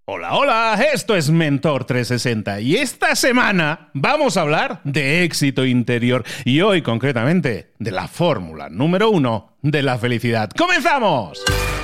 Hola, hola, esto es Mentor 360 y esta semana vamos a hablar de éxito interior y hoy concretamente de la fórmula número 1 de la felicidad. ¡Comenzamos!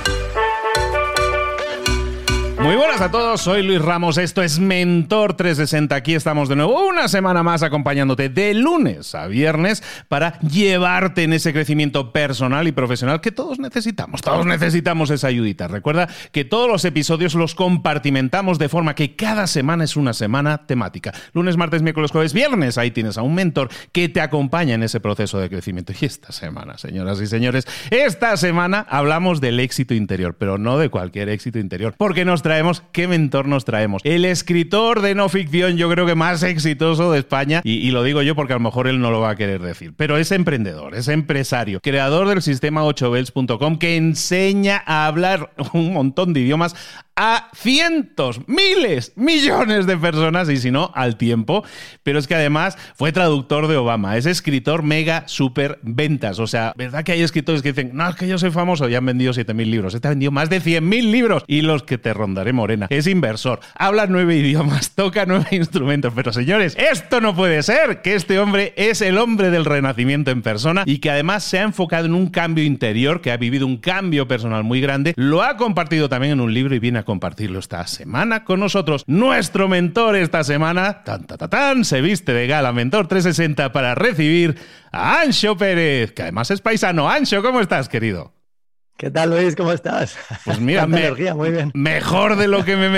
Muy buenas a todos, soy Luis Ramos, esto es Mentor 360, aquí estamos de nuevo una semana más acompañándote de lunes a viernes para llevarte en ese crecimiento personal y profesional que todos necesitamos esa ayudita. Recuerda que todos los episodios los compartimentamos de forma que cada semana es una semana temática. Lunes, martes, miércoles, jueves, viernes, ahí tienes a un mentor que te acompaña en ese proceso de crecimiento. Y esta semana, señoras y señores, esta semana hablamos del éxito interior, pero no de cualquier éxito interior, porque ¿qué mentor nos traemos? El escritor de no ficción, yo creo que más exitoso de España, y lo digo yo porque a lo mejor él no lo va a querer decir, pero es emprendedor, es empresario, creador del sistema 8bells.com, que enseña a hablar un montón de idiomas a cientos, miles, millones de personas, y si no, al tiempo. Pero es que además fue traductor de Obama, es escritor mega super ventas. O sea, ¿verdad que hay escritores que dicen, no, es que yo soy famoso, ya han vendido 7.000 libros? Este ha vendido más de 100.000 libros y los que te rondaré morena. Es inversor, habla 9 idiomas, toca 9 instrumentos. Pero señores, esto no puede ser, que este hombre es el hombre del renacimiento en persona y que además se ha enfocado en un cambio interior, que ha vivido un cambio personal muy grande, lo ha compartido también en un libro y viene a compartirlo esta semana con nosotros. Nuestro mentor esta semana, se viste de gala Mentor 360 para recibir a Anxo Pérez, que además es paisano. Anxo, ¿cómo estás, querido? ¿Qué tal, Luis? ¿Cómo estás? Pues mira, energía, muy bien. Mejor de lo que me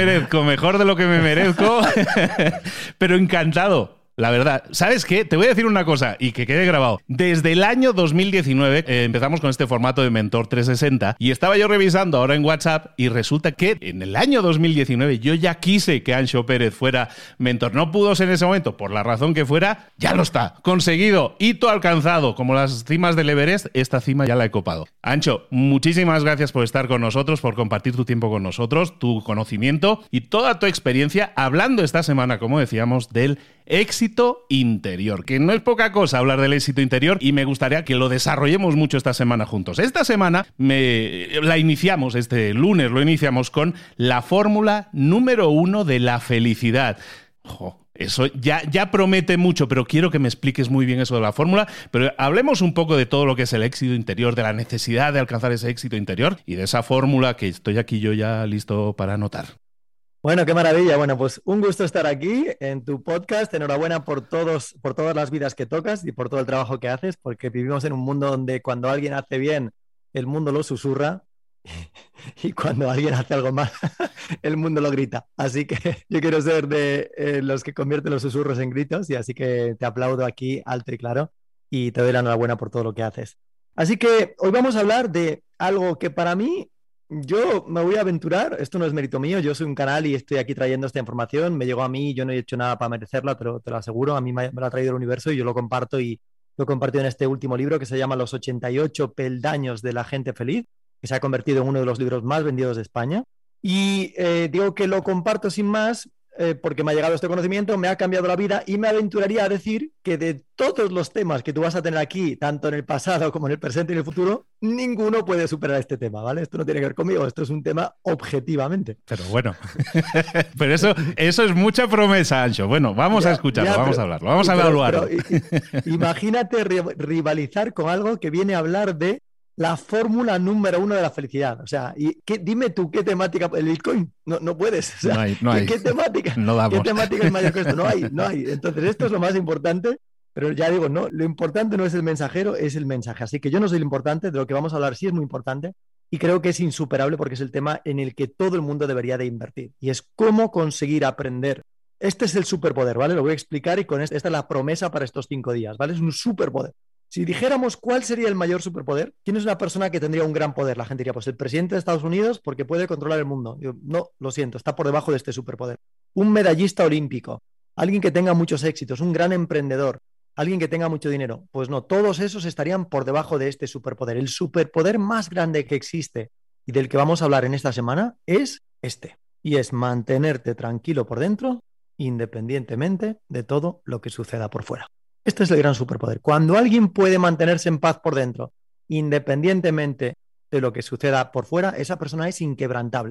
merezco, pero encantado. La verdad, ¿sabes qué? Te voy a decir una cosa y que quede grabado. Desde el año 2019 empezamos con este formato de Mentor 360 y estaba yo revisando ahora en WhatsApp y resulta que en el año 2019 yo ya quise que Anxo Pérez fuera mentor. No pudo ser en ese momento, por la razón que fuera, ya lo está. Conseguido, hito alcanzado. Como las cimas del Everest, esta cima ya la he copado. Anxo, muchísimas gracias por estar con nosotros, por compartir tu tiempo con nosotros, tu conocimiento y toda tu experiencia hablando esta semana, como decíamos, del éxito interior, que no es poca cosa hablar del éxito interior y me gustaría que lo desarrollemos mucho esta semana juntos. Esta semana este lunes lo iniciamos con la fórmula número 1 de la felicidad. Eso ya promete mucho, pero quiero que me expliques muy bien eso de la fórmula, pero hablemos un poco de todo lo que es el éxito interior, de la necesidad de alcanzar ese éxito interior y de esa fórmula que estoy aquí yo ya listo para anotar. Bueno, qué maravilla. Bueno, pues un gusto estar aquí en tu podcast. Enhorabuena por todas las vidas que tocas y por todo el trabajo que haces, porque vivimos en un mundo donde cuando alguien hace bien, el mundo lo susurra y cuando alguien hace algo mal, el mundo lo grita. Así que yo quiero ser de los que convierten los susurros en gritos y así que te aplaudo aquí alto y claro y te doy la enhorabuena por todo lo que haces. Así que hoy vamos a hablar de algo que para mí, yo me voy a aventurar, esto no es mérito mío, yo soy un canal y estoy aquí trayendo esta información, me llegó a mí, yo no he hecho nada para merecerla, pero te lo aseguro, a mí me lo ha traído el universo y yo lo comparto y lo he compartido en este último libro que se llama Los 88 peldaños de la gente feliz, que se ha convertido en uno de los libros más vendidos de España. Y digo que lo comparto sin más porque me ha llegado este conocimiento, me ha cambiado la vida y me aventuraría a decir que de todos los temas que tú vas a tener aquí, tanto en el pasado como en el presente y en el futuro, ninguno puede superar este tema, ¿vale? Esto no tiene que ver conmigo, esto es un tema objetivamente. Pero bueno, pero eso es mucha promesa, Anxo. Bueno, vamos a escucharlo, vamos a hablarlo, vamos a evaluarlo. Imagínate rivalizar con algo que viene a hablar de la fórmula número 1 de la felicidad. O sea, dime tú qué temática, el Bitcoin, no puedes. O sea, no hay. ¿Qué temática? No damos. ¿Qué temática es mayor que esto? No hay. Entonces, esto es lo más importante, pero ya digo, no, lo importante no es el mensajero, es el mensaje. Así que yo no soy lo importante, de lo que vamos a hablar sí es muy importante y creo que es insuperable porque es el tema en el que todo el mundo debería de invertir y es cómo conseguir aprender. Este es el superpoder, ¿vale? Lo voy a explicar y con esta es la promesa para estos 5 días, ¿vale? Es un superpoder. Si dijéramos cuál sería el mayor superpoder, ¿quién es una persona que tendría un gran poder? La gente diría, pues el presidente de Estados Unidos porque puede controlar el mundo. Yo, no, lo siento, está por debajo de este superpoder. Un medallista olímpico, alguien que tenga muchos éxitos, un gran emprendedor, alguien que tenga mucho dinero. Pues no, todos esos estarían por debajo de este superpoder. El superpoder más grande que existe y del que vamos a hablar en esta semana es este. Y es mantenerte tranquilo por dentro, independientemente de todo lo que suceda por fuera. Este es el gran superpoder. Cuando alguien puede mantenerse en paz por dentro, independientemente de lo que suceda por fuera, esa persona es inquebrantable.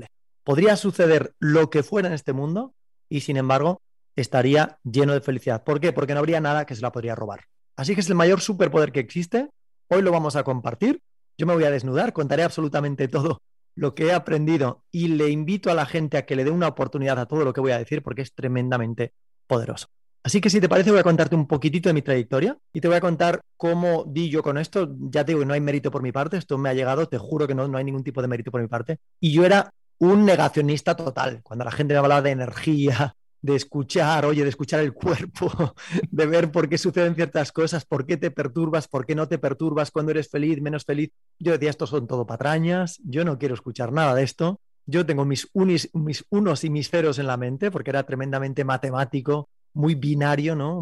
Podría suceder lo que fuera en este mundo y, sin embargo, estaría lleno de felicidad. ¿Por qué? Porque no habría nada que se la podría robar. Así que es el mayor superpoder que existe. Hoy lo vamos a compartir. Yo me voy a desnudar, contaré absolutamente todo lo que he aprendido y le invito a la gente a que le dé una oportunidad a todo lo que voy a decir porque es tremendamente poderoso. Así que si te parece voy a contarte un poquitito de mi trayectoria y te voy a contar cómo di yo con esto. Ya te digo que no hay mérito por mi parte, esto me ha llegado, te juro que no hay ningún tipo de mérito por mi parte. Y yo era un negacionista total. Cuando la gente me hablaba de energía, de escuchar, oye, de escuchar el cuerpo, de ver por qué suceden ciertas cosas, por qué te perturbas, por qué no te perturbas, cuando eres feliz, menos feliz. Yo decía, estos son todo patrañas, yo no quiero escuchar nada de esto. Yo tengo mis unos y mis ceros en la mente, porque era tremendamente matemático, muy binario, ¿no?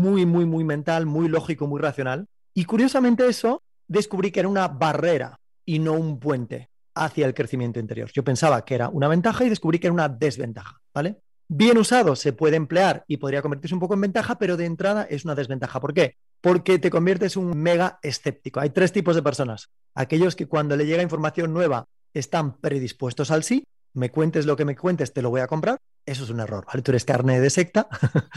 Muy mental, muy lógico, muy racional. Y curiosamente eso descubrí que era una barrera y no un puente hacia el crecimiento interior. Yo pensaba que era una ventaja y descubrí que era una desventaja, ¿vale? Bien usado se puede emplear y podría convertirse un poco en ventaja, pero de entrada es una desventaja. ¿Por qué? Porque te conviertes en un mega escéptico. Hay tres tipos de personas. Aquellos que cuando le llega información nueva están predispuestos al sí, me cuentes lo que me cuentes, te lo voy a comprar. Eso es un error, ¿vale? Tú eres carne de secta,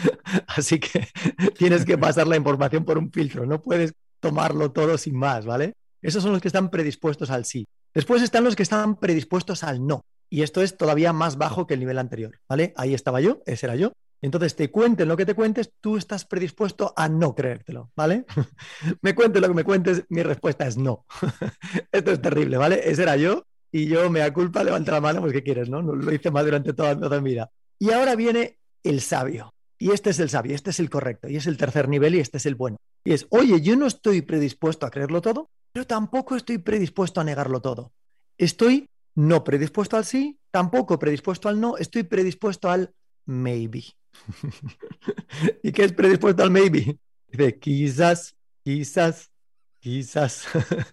así que tienes que pasar la información por un filtro, no puedes tomarlo todo sin más, ¿vale? Esos son los que están predispuestos al sí. Después están los que están predispuestos al no. Y esto es todavía más bajo que el nivel anterior, ¿vale? Ahí estaba yo, ese era yo. Entonces, te cuenten lo que te cuentes, tú estás predispuesto a no creértelo, ¿vale? Me cuentes lo que me cuentes, mi respuesta es no. Esto es terrible, ¿vale? Ese era yo y yo me da culpa, levanta la mano, pues ¿qué quieres, no? Lo hice mal durante toda mi vida. Y ahora viene el sabio. Y este es el sabio, este es el correcto, y es el tercer nivel y este es el bueno. Y es, oye, yo no estoy predispuesto a creerlo todo, pero tampoco estoy predispuesto a negarlo todo. Estoy no predispuesto al sí, tampoco predispuesto al no, estoy predispuesto al maybe. ¿Y qué es predispuesto al maybe? Dice, quizás, quizás, quizás.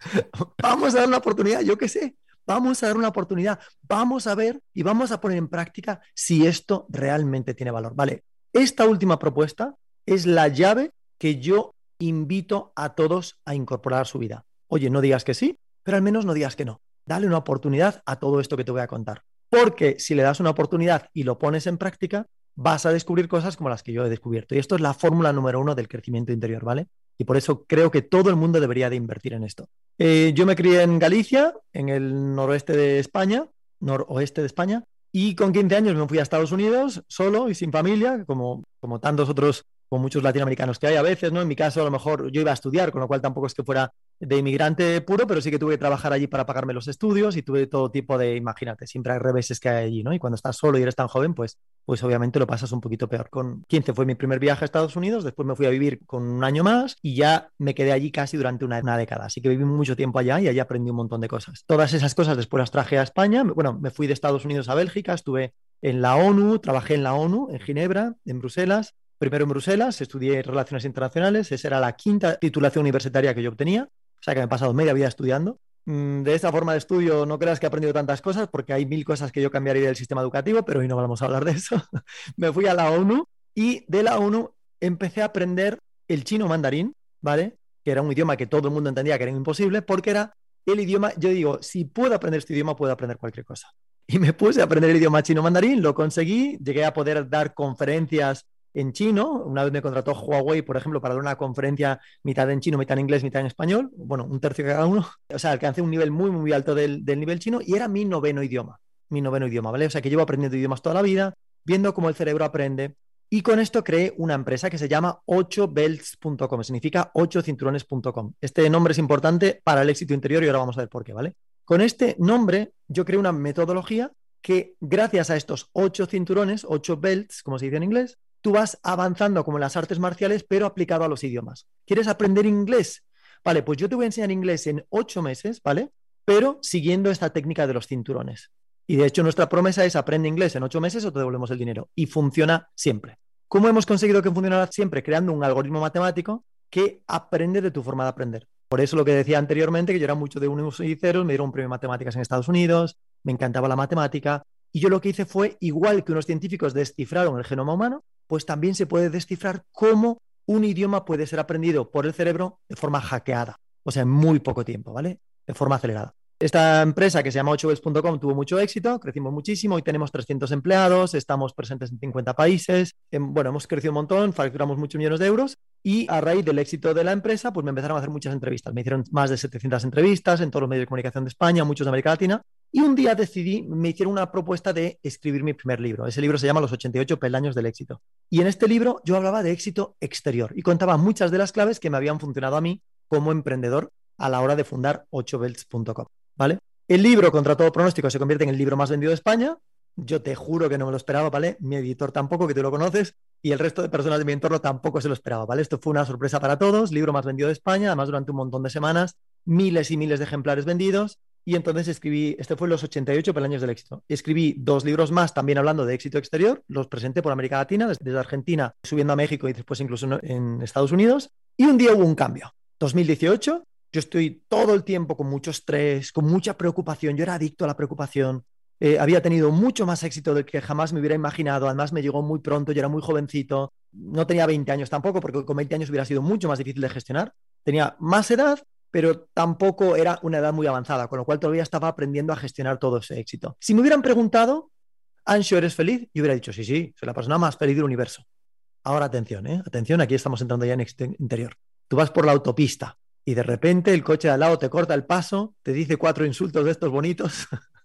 Vamos a dar una oportunidad, yo qué sé. Vamos a dar una oportunidad, vamos a ver y vamos a poner en práctica si esto realmente tiene valor. Vale, esta última propuesta es la llave que yo invito a todos a incorporar a su vida. Oye, no digas que sí, pero al menos no digas que no. Dale una oportunidad a todo esto que te voy a contar. Porque si le das una oportunidad y lo pones en práctica, vas a descubrir cosas como las que yo he descubierto. Y esto es la fórmula número 1 del crecimiento interior, ¿vale? Y por eso creo que todo el mundo debería de invertir en esto. Yo me crié en Galicia, en el noroeste de España, noroeste de España, y con 15 años me fui a Estados Unidos solo y sin familia, como tantos otros, como muchos latinoamericanos que hay a veces, ¿no? En mi caso, a lo mejor yo iba a estudiar, con lo cual tampoco es que fuera de inmigrante puro, pero sí que tuve que trabajar allí para pagarme los estudios y tuve todo tipo de, imagínate, siempre hay reveses que hay allí, ¿no? Y cuando estás solo y eres tan joven, pues obviamente lo pasas un poquito peor. Con 15 fue mi primer viaje a Estados Unidos, después me fui a vivir con un año más y ya me quedé allí casi durante una década. Así que viví mucho tiempo allá y allí aprendí un montón de cosas. Todas esas cosas después las traje a España. Bueno, me fui de Estados Unidos a Bélgica, estuve en la ONU, trabajé en la ONU, en Ginebra, en Bruselas. Primero en Bruselas, estudié Relaciones Internacionales, esa era la quinta titulación universitaria que yo obtenía, o sea que me he pasado media vida estudiando. De esta forma de estudio no creas que he aprendido tantas cosas porque hay mil cosas que yo cambiaría del sistema educativo, pero hoy no vamos a hablar de eso. Me fui a la ONU y de la ONU empecé a aprender el chino mandarín, ¿vale? Que era un idioma que todo el mundo entendía que era imposible porque era el idioma, yo digo, si puedo aprender este idioma, puedo aprender cualquier cosa. Y me puse a aprender el idioma chino mandarín, lo conseguí, llegué a poder dar conferencias en chino. Una vez me contrató Huawei, por ejemplo, para dar una conferencia mitad en chino, mitad en inglés, mitad en español. Bueno, un tercio cada uno. O sea, alcancé un nivel muy alto del nivel chino y era mi noveno idioma, ¿vale? O sea, que llevo aprendiendo idiomas toda la vida, viendo cómo el cerebro aprende. Y con esto creé una empresa que se llama 8belts.com, significa 8cinturones.com. Este nombre es importante para el éxito interior y ahora vamos a ver por qué, ¿vale? Con este nombre yo creé una metodología que gracias a estos 8 cinturones, 8 belts, como se dice en inglés, tú vas avanzando como en las artes marciales, pero aplicado a los idiomas. ¿Quieres aprender inglés? Vale, pues yo te voy a enseñar inglés en 8 meses, ¿vale? Pero siguiendo esta técnica de los cinturones. Y de hecho nuestra promesa es aprende inglés en 8 meses o te devolvemos el dinero. Y funciona siempre. ¿Cómo hemos conseguido que funcionara siempre? Creando un algoritmo matemático que aprende de tu forma de aprender. Por eso lo que decía anteriormente, que yo era mucho de unos y ceros, me dieron un premio de matemáticas en Estados Unidos, me encantaba la matemática, y yo lo que hice fue, igual que unos científicos descifraron el genoma humano, pues también se puede descifrar cómo un idioma puede ser aprendido por el cerebro de forma hackeada, o sea, en muy poco tiempo, ¿vale? De forma acelerada. Esta empresa que se llama 8bells.com tuvo mucho éxito, crecimos muchísimo, hoy tenemos 300 empleados, estamos presentes en 50 países, bueno, hemos crecido un montón, facturamos muchos millones de euros y a raíz del éxito de la empresa, pues me empezaron a hacer muchas entrevistas. Me hicieron más de 700 entrevistas en todos los medios de comunicación de España, muchos de América Latina, y un día me hicieron una propuesta de escribir mi primer libro. Ese libro se llama Los 88 peldaños del éxito. Y en este libro yo hablaba de éxito exterior y contaba muchas de las claves que me habían funcionado a mí como emprendedor a la hora de fundar 8bells.com. ¿Vale? El libro, contra todo pronóstico, se convierte en el libro más vendido de España. Yo te juro que no me lo esperaba, ¿vale? Mi editor tampoco, que tú lo conoces, y el resto de personas de mi entorno tampoco se lo esperaba, ¿vale? Esto fue una sorpresa para todos, libro más vendido de España, además durante un montón de semanas, miles y miles de ejemplares vendidos, y entonces escribí, este fue los 88 peldaños del éxito. Escribí 2 libros más también hablando de éxito exterior, los presenté por América Latina, desde Argentina, subiendo a México y después incluso en Estados Unidos, y un día hubo un cambio. 2018, yo estoy todo el tiempo con mucho estrés, con mucha preocupación. Yo era adicto a la preocupación. Había tenido mucho más éxito del que jamás me hubiera imaginado. Además, me llegó muy pronto, yo era muy jovencito. No tenía 20 años tampoco, porque con 20 años hubiera sido mucho más difícil de gestionar. Tenía más edad, pero tampoco era una edad muy avanzada, con lo cual todavía estaba aprendiendo a gestionar todo ese éxito. Si me hubieran preguntado, Ansho, ¿eres feliz? Yo hubiera dicho, sí, sí, soy la persona más feliz del universo. Ahora atención, atención, aquí estamos entrando ya en éxito interior. Tú vas por la autopista y de repente el coche de al lado te corta el paso, te dice 4 insultos de estos bonitos.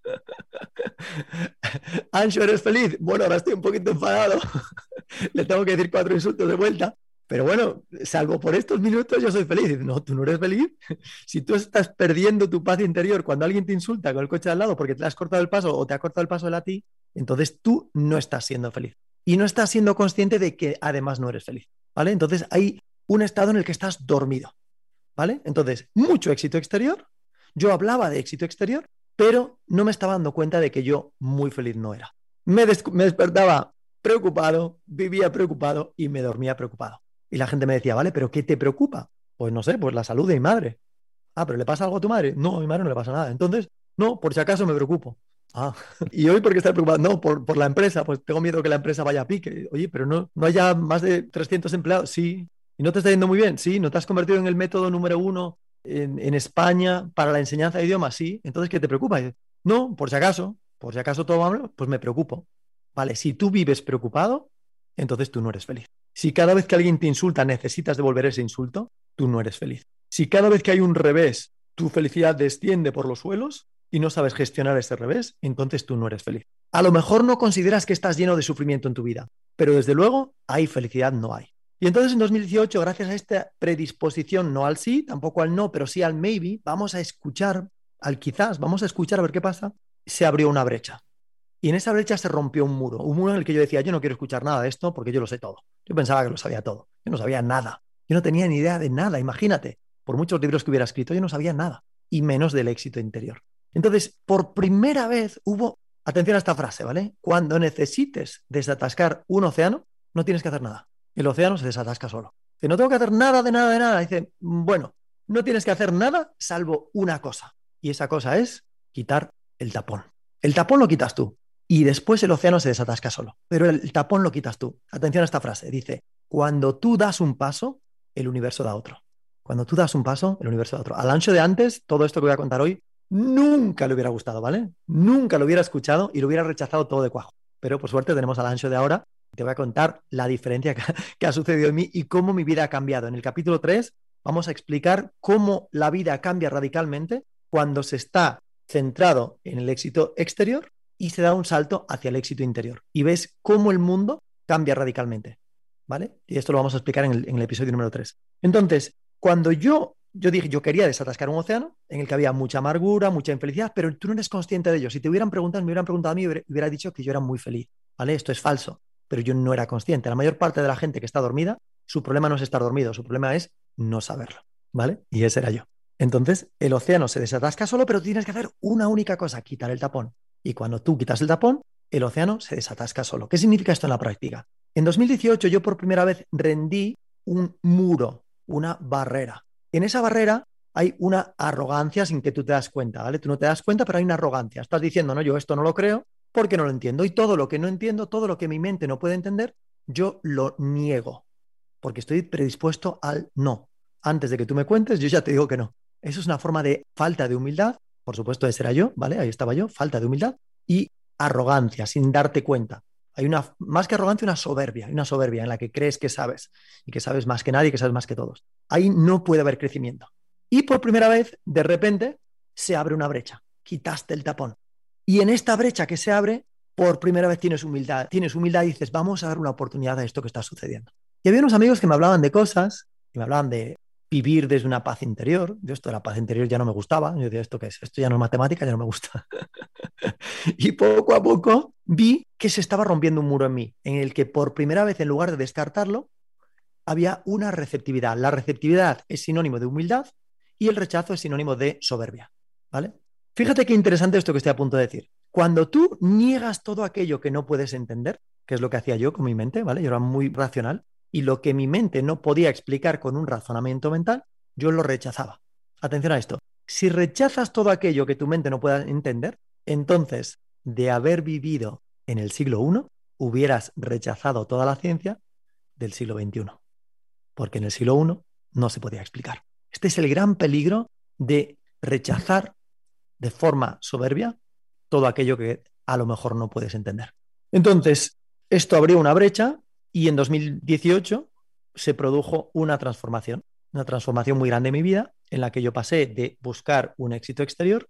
Ansho, ¿eres feliz? Bueno, ahora estoy un poquito enfadado. Le tengo que decir 4 insultos de vuelta. Pero bueno, salvo por estos minutos, yo soy feliz. No, tú no eres feliz. Si tú estás perdiendo tu paz interior cuando alguien te insulta con el coche de al lado porque te has cortado el paso o te ha cortado el paso él a ti, entonces tú no estás siendo feliz. Y no estás siendo consciente de que además no eres feliz. ¿Vale? Entonces hay un estado en el que estás dormido. ¿Vale? Entonces, mucho éxito exterior. Yo hablaba de éxito exterior, pero no me estaba dando cuenta de que yo muy feliz no era. Me despertaba preocupado, vivía preocupado y me dormía preocupado. Y la gente me decía, vale, ¿pero qué te preocupa? Pues no sé, pues la salud de mi madre. Ah, ¿pero le pasa algo a tu madre? No, a mi madre no le pasa nada. Entonces, no, por si acaso me preocupo. Ah, ¿y hoy por qué estás preocupado? No, por la empresa, pues tengo miedo que la empresa vaya a pique. Oye, pero no haya más de 300 empleados. Sí. ¿Y no te está yendo muy bien? Sí. ¿No te has convertido en el método número 1 en España para la enseñanza de idiomas? Sí. Entonces, ¿qué te preocupa? No, por si acaso todo va mal, pues me preocupo. Vale, si tú vives preocupado, entonces tú no eres feliz. Si cada vez que alguien te insulta necesitas devolver ese insulto, tú no eres feliz. Si cada vez que hay un revés, tu felicidad desciende por los suelos y no sabes gestionar ese revés, entonces tú no eres feliz. A lo mejor no consideras que estás lleno de sufrimiento en tu vida, pero desde luego hay felicidad, no hay. Y entonces en 2018, gracias a esta predisposición, no al sí, tampoco al no, pero sí al maybe, vamos a escuchar, al quizás, vamos a escuchar a ver qué pasa, se abrió una brecha. Y en esa brecha se rompió un muro en el que yo decía, yo no quiero escuchar nada de esto porque yo lo sé todo. Yo pensaba que lo sabía todo. Yo no sabía nada. Yo no tenía ni idea de nada, imagínate. Por muchos libros que hubiera escrito, yo no sabía nada. Y menos del éxito interior. Entonces, por primera vez hubo, atención a esta frase, ¿vale? Cuando necesites desatascar un océano, no tienes que hacer nada. El océano se desatasca solo. Que no tengo que hacer nada de nada de nada. Dice, bueno, no tienes que hacer nada salvo una cosa. Y esa cosa es quitar el tapón. El tapón lo quitas tú. Y después el océano se desatasca solo. Pero el tapón lo quitas tú. Atención a esta frase. Dice, cuando tú das un paso, el universo da otro. Cuando tú das un paso, el universo da otro. Al Ansho de antes, todo esto que voy a contar hoy, nunca le hubiera gustado, ¿vale? Nunca lo hubiera escuchado y lo hubiera rechazado todo de cuajo. Pero por suerte tenemos al Ansho de ahora. Te voy a contar la diferencia que ha sucedido en mí y cómo mi vida ha cambiado. En el capítulo 3 vamos a explicar cómo la vida cambia radicalmente cuando se está centrado en el éxito exterior y se da un salto hacia el éxito interior. Y ves cómo el mundo cambia radicalmente, ¿vale? Y esto lo vamos a explicar en el episodio número 3. Entonces, cuando yo dije, yo quería desatascar un océano en el que había mucha amargura, mucha infelicidad, pero tú no eres consciente de ello. Si te hubieran preguntado, me hubieran preguntado a mí, hubiera dicho que yo era muy feliz, ¿vale? Esto es falso, pero yo no era consciente. La mayor parte de la gente que está dormida, su problema no es estar dormido, su problema es no saberlo, ¿vale? Y ese era yo. Entonces, el océano se desatasca solo, pero tienes que hacer una única cosa, quitar el tapón. Y cuando tú quitas el tapón, el océano se desatasca solo. ¿Qué significa esto en la práctica? En 2018 yo por primera vez rendí un muro, una barrera. En esa barrera hay una arrogancia sin que tú te das cuenta, ¿vale? Tú no te das cuenta, pero hay una arrogancia. Estás diciendo, no, yo esto no lo creo porque no lo entiendo. Y todo lo que no entiendo, todo lo que mi mente no puede entender, yo lo niego porque estoy predispuesto al no. Antes de que tú me cuentes, yo ya te digo que no. Eso es una forma de falta de humildad por supuesto ese era yo, ¿vale? Ahí estaba yo, falta de humildad y arrogancia, sin darte cuenta. Hay una, más que arrogancia, una soberbia en la que crees que sabes y que sabes más que nadie, que sabes más que todos. Ahí no puede haber crecimiento. Y por primera vez, de repente, se abre una brecha. Quitaste el tapón. Y en esta brecha que se abre, por primera vez tienes humildad. Tienes humildad y dices, vamos a dar una oportunidad a esto que está sucediendo. Y había unos amigos que me hablaban de cosas, que me hablaban de vivir desde una paz interior. Yo esto de la paz interior ya no me gustaba. Yo decía, ¿esto qué es? Esto ya no es matemática, ya no me gusta. Y poco a poco vi que se estaba rompiendo un muro en mí, en el que por primera vez, en lugar de descartarlo, había una receptividad. La receptividad es sinónimo de humildad y el rechazo es sinónimo de soberbia, ¿vale? Fíjate qué interesante esto que estoy a punto de decir. Cuando tú niegas todo aquello que no puedes entender, que es lo que hacía yo con mi mente, ¿vale? Yo era muy racional y lo que mi mente no podía explicar con un razonamiento mental, yo lo rechazaba. Atención a esto. Si rechazas todo aquello que tu mente no pueda entender, entonces, de haber vivido en el siglo I, hubieras rechazado toda la ciencia del siglo XXI, porque en el siglo I no se podía explicar. Este es el gran peligro de rechazar de forma soberbia todo aquello que a lo mejor no puedes entender. Entonces, esto abrió una brecha y en 2018 se produjo una transformación muy grande en mi vida, en la que yo pasé de buscar un éxito exterior,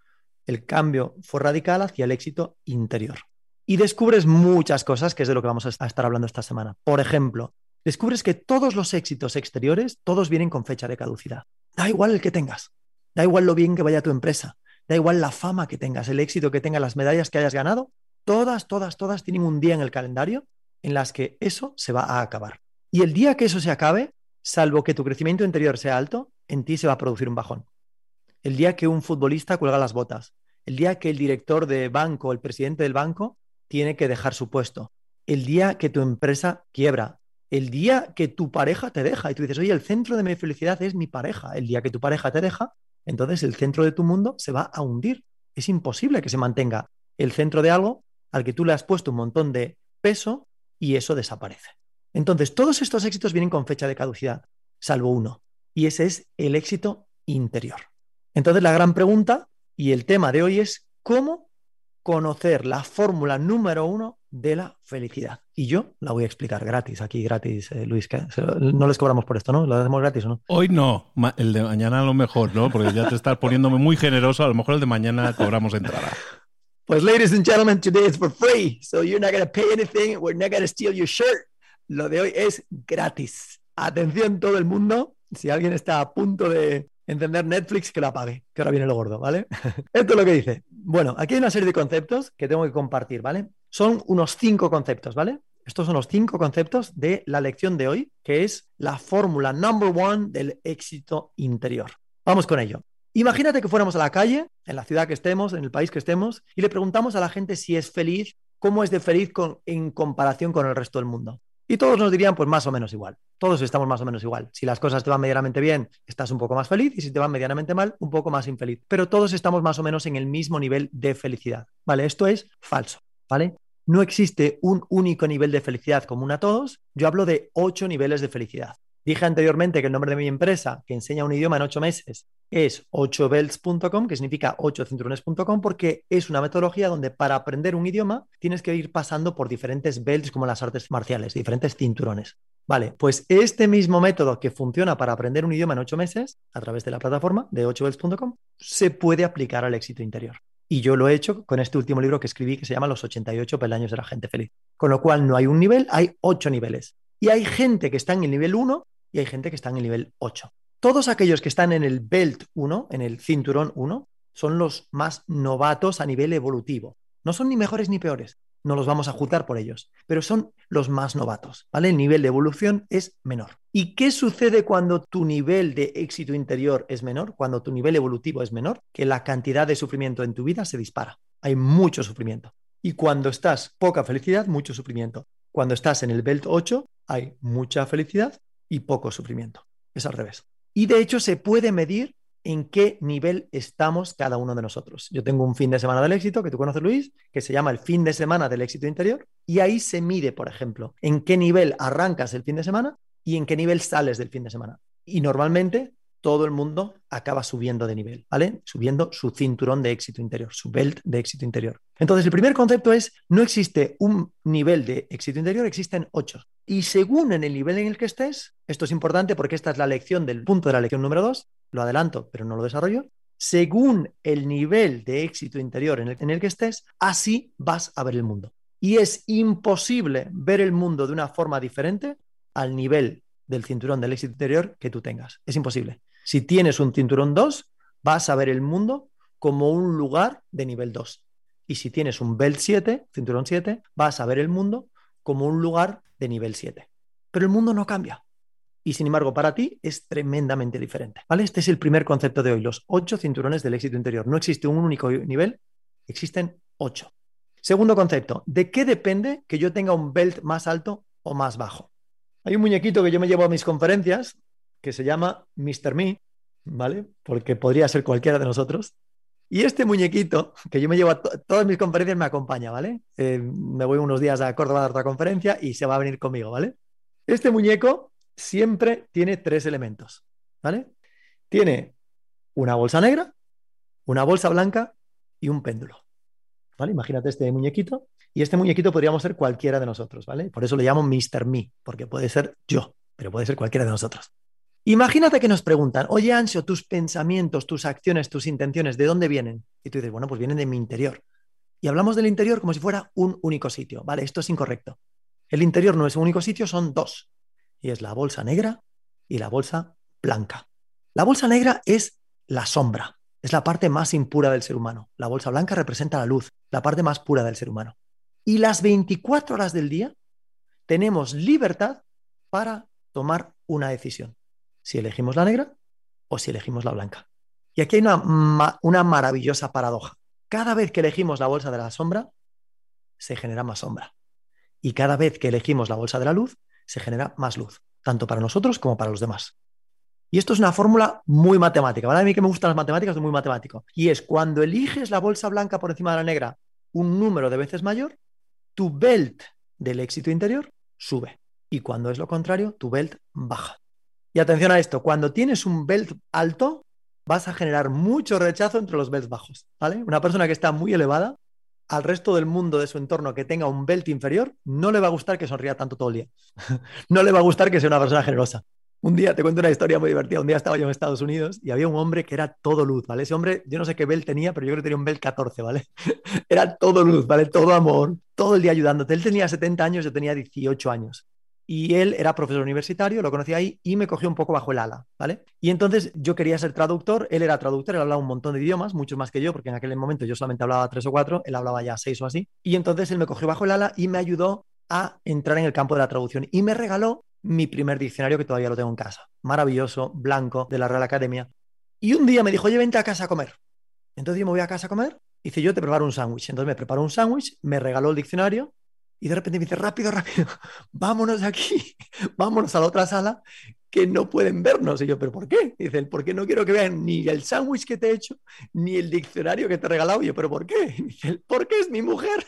el cambio fue radical hacia el éxito interior. Y descubres muchas cosas, que es de lo que vamos a estar hablando esta semana. Por ejemplo, descubres que todos los éxitos exteriores, todos vienen con fecha de caducidad. Da igual el que tengas, da igual lo bien que vaya tu empresa, da igual la fama que tengas, el éxito que tengas, las medallas que hayas ganado, todas tienen un día en el calendario en las que eso se va a acabar. Y el día que eso se acabe, salvo que tu crecimiento interior sea alto, en ti se va a producir un bajón. El día que un futbolista cuelga las botas, el día que el director de banco, el presidente del banco, tiene que dejar su puesto, el día que tu empresa quiebra, el día que tu pareja te deja y tú dices, oye, el centro de mi felicidad es mi pareja. El día que tu pareja te deja, entonces el centro de tu mundo se va a hundir. Es imposible que se mantenga el centro de algo al que tú le has puesto un montón de peso y eso desaparece. Entonces, todos estos éxitos vienen con fecha de caducidad, salvo uno, y ese es el éxito interior. Entonces, la gran pregunta y el tema de hoy es cómo conocer la fórmula número 1 de la felicidad. Y yo la voy a explicar gratis, aquí gratis, Luis, que no les cobramos por esto, ¿no? ¿Lo hacemos gratis o no? Hoy no, el de mañana a lo mejor, ¿no? Porque ya te estás poniéndome muy generoso, a lo mejor el de mañana cobramos entrada. Pues, ladies and gentlemen, today is for free, so you're not going to pay anything, we're not going to steal your shirt. Lo de hoy es gratis. Atención todo el mundo, si alguien está a punto de encender Netflix, que lo apague, que ahora viene lo gordo, ¿vale? Esto es lo que dice. Bueno, aquí hay una serie de conceptos que tengo que compartir, ¿vale? Son unos 5 conceptos, ¿vale? Estos son los 5 conceptos de la lección de hoy, que es la fórmula number 1 del éxito interior. Vamos con ello. Imagínate que fuéramos a la calle, en la ciudad que estemos, en el país que estemos, y le preguntamos a la gente si es feliz, cómo es de feliz en comparación con el resto del mundo. Y todos nos dirían, pues más o menos igual. Todos estamos más o menos igual. Si las cosas te van medianamente bien, estás un poco más feliz, y si te van medianamente mal, un poco más infeliz. Pero todos estamos más o menos en el mismo nivel de felicidad, ¿vale? Esto es falso, ¿vale? No existe un único nivel de felicidad común a todos. Yo hablo de 8 niveles de felicidad. Dije anteriormente que el nombre de mi empresa, que enseña un idioma en 8 meses, es 8belts.com, que significa 8cinturones.com, porque es una metodología donde para aprender un idioma tienes que ir pasando por diferentes belts, como las artes marciales, diferentes cinturones. Vale, pues este mismo método que funciona para aprender un idioma en 8 meses, a través de la plataforma de 8belts.com, se puede aplicar al éxito interior. Y yo lo he hecho con este último libro que escribí, que se llama Los 88 peldaños de la gente feliz. Con lo cual no hay un nivel, hay 8 niveles. Y hay gente que está en el nivel 1 y hay gente que está en el nivel 8. Todos aquellos que están en el belt 1, en el cinturón 1, son los más novatos a nivel evolutivo. No son ni mejores ni peores, no los vamos a juzgar por ellos, pero son los más novatos, ¿vale? El nivel de evolución es menor. ¿Y qué sucede cuando tu nivel de éxito interior es menor? Cuando tu nivel evolutivo es menor, que la cantidad de sufrimiento en tu vida se dispara. Hay mucho sufrimiento. Y cuando estás poca felicidad, mucho sufrimiento. Cuando estás en el belt 8, hay mucha felicidad y poco sufrimiento. Es al revés. Y de hecho se puede medir en qué nivel estamos cada uno de nosotros. Yo tengo un fin de semana del éxito, que tú conoces, Luis, que se llama el fin de semana del éxito interior, y ahí se mide, por ejemplo, en qué nivel arrancas el fin de semana y en qué nivel sales del fin de semana. Y normalmente todo el mundo acaba subiendo de nivel, ¿vale? Subiendo su cinturón de éxito interior, su belt de éxito interior. Entonces, el primer concepto es, no existe un nivel de éxito interior, existen 8. Y según en el nivel en el que estés, esto es importante porque esta es la lección del punto de la lección número 2, lo adelanto, pero no lo desarrollo. Según el nivel de éxito interior en el que estés, así vas a ver el mundo. Y es imposible ver el mundo de una forma diferente al nivel del cinturón del éxito interior que tú tengas. Es imposible. Si tienes un cinturón 2, vas a ver el mundo como un lugar de nivel 2. Y si tienes un belt 7, cinturón 7, vas a ver el mundo como un lugar de nivel 7. Pero el mundo no cambia. Y sin embargo, para ti es tremendamente diferente. ¿Vale? Este es el primer concepto de hoy, los 8 cinturones del éxito interior. No existe un único nivel, existen 8. Segundo concepto, ¿de qué depende que yo tenga un belt más alto o más bajo? Hay un muñequito que yo me llevo a mis conferencias que se llama Mr. Me, ¿vale? Porque podría ser cualquiera de nosotros. Y este muñequito que yo me llevo a todas mis conferencias me acompaña, ¿vale? Me voy unos días a Córdoba a dar otra conferencia y se va a venir conmigo, ¿vale? Este muñeco siempre tiene 3 elementos, ¿vale? Tiene una bolsa negra, una bolsa blanca y un péndulo, ¿vale? Imagínate este muñequito. Y este muñequito podríamos ser cualquiera de nosotros, ¿vale? Por eso le llamo Mr. Me, porque puede ser yo, pero puede ser cualquiera de nosotros. Imagínate que nos preguntan, oye, Ansio, tus pensamientos, tus acciones, tus intenciones, ¿de dónde vienen? Y tú dices, bueno, pues vienen de mi interior. Y hablamos del interior como si fuera un único sitio, ¿vale? Esto es incorrecto. El interior no es un único sitio, son 2. Y es la bolsa negra y la bolsa blanca. La bolsa negra es la sombra, es la parte más impura del ser humano. La bolsa blanca representa la luz, la parte más pura del ser humano. Y las 24 horas del día tenemos libertad para tomar una decisión. Si elegimos la negra o si elegimos la blanca. Y aquí hay una maravillosa paradoja. Cada vez que elegimos la bolsa de la sombra, se genera más sombra. Y cada vez que elegimos la bolsa de la luz, se genera más luz, tanto para nosotros como para los demás. Y esto es una fórmula muy matemática, ¿vale? A mí que me gustan las matemáticas, es muy matemático. Y es cuando eliges la bolsa blanca por encima de la negra un número de veces mayor, tu belt del éxito interior sube. Y cuando es lo contrario, tu belt baja. Y atención a esto, cuando tienes un belt alto, vas a generar mucho rechazo entre los belts bajos, ¿vale? Una persona que está muy elevada, al resto del mundo de su entorno que tenga un belt inferior, no le va a gustar que sonría tanto todo el día. No le va a gustar que sea una persona generosa. Un día, te cuento una historia muy divertida, un día estaba yo en Estados Unidos y había un hombre que era todo luz, ¿vale? Ese hombre, yo no sé qué belt tenía, pero yo creo que tenía un belt 14, ¿vale? Era todo luz, ¿vale? Todo amor, todo el día ayudándote. Él tenía 70 años, yo tenía 18 años. Y él era profesor universitario, lo conocí ahí y me cogió un poco bajo el ala, ¿vale? Y entonces yo quería ser traductor, él era traductor, él hablaba un montón de idiomas, muchos más que yo, porque en aquel momento yo solamente hablaba 3 o 4, él hablaba ya 6 o así. Y entonces él me cogió bajo el ala y me ayudó a entrar en el campo de la traducción y me regaló mi primer diccionario que todavía lo tengo en casa, maravilloso, blanco, de la Real Academia. Y un día me dijo, oye, vente a casa a comer. Entonces yo me voy a casa a comer y dice, yo te preparo un sándwich. Entonces me preparó un sándwich, me regaló el diccionario y de repente me dice, rápido, rápido, vámonos de aquí, vámonos a la otra sala que no pueden vernos. Y yo, ¿pero por qué? Dice, porque no quiero que vean ni el sándwich que te he hecho, ni el diccionario que te he regalado. Y yo, ¿pero por qué? Dice, porque es mi mujer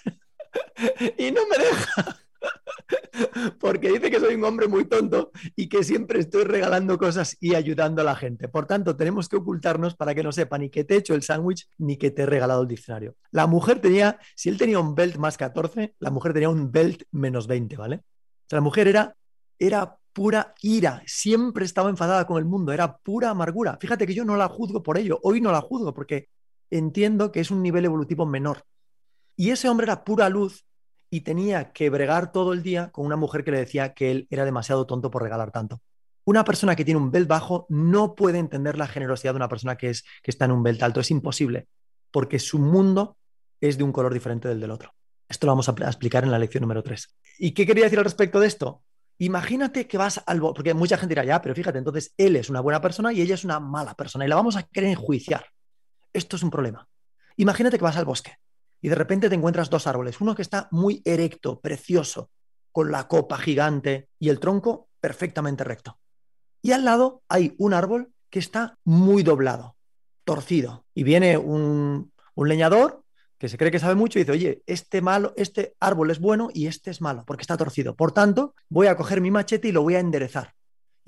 y no me deja. Porque dice que soy un hombre muy tonto y que siempre estoy regalando cosas y ayudando a la gente. Por tanto, tenemos que ocultarnos para que no sepa ni que te he hecho el sándwich ni que te he regalado el diccionario. La mujer tenía, si él tenía un belt más 14, la mujer tenía un belt menos 20, ¿vale? O sea, la mujer era pura ira, siempre estaba enfadada con el mundo, era pura amargura. Fíjate que yo no la juzgo por ello, hoy no la juzgo porque entiendo que es un nivel evolutivo menor. Y ese hombre era pura luz y tenía que bregar todo el día con una mujer que le decía que él era demasiado tonto por regalar tanto. Una persona que tiene un belt bajo no puede entender la generosidad de una persona que está en un belt alto. Es imposible, porque su mundo es de un color diferente del otro. Esto lo vamos a explicar en la lección número 3. ¿Y qué quería decir al respecto de esto? Imagínate que vas al bosque, porque mucha gente dirá, ya, pero fíjate, entonces él es una buena persona y ella es una mala persona y la vamos a querer enjuiciar. Esto es un problema. Imagínate que vas al bosque y de repente te encuentras 2 árboles, uno que está muy erecto, precioso, con la copa gigante y el tronco perfectamente recto. Y al lado hay un árbol que está muy doblado, torcido. Y viene un leñador que se cree que sabe mucho y dice, oye, este árbol es bueno y este es malo porque está torcido. Por tanto, voy a coger mi machete y lo voy a enderezar.